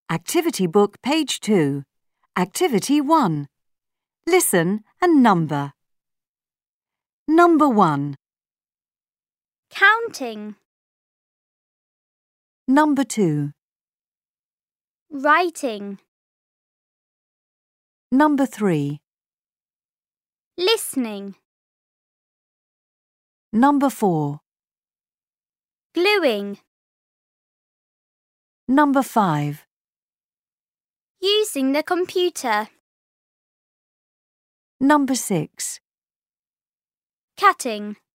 Activity Book, page 2. Activity 1. Listen and number. Number 1. Counting. Number 2. Writing. Number 3. Listening. Number 4. Gluing. Number 5. Using the computer. Number 6. Cutting.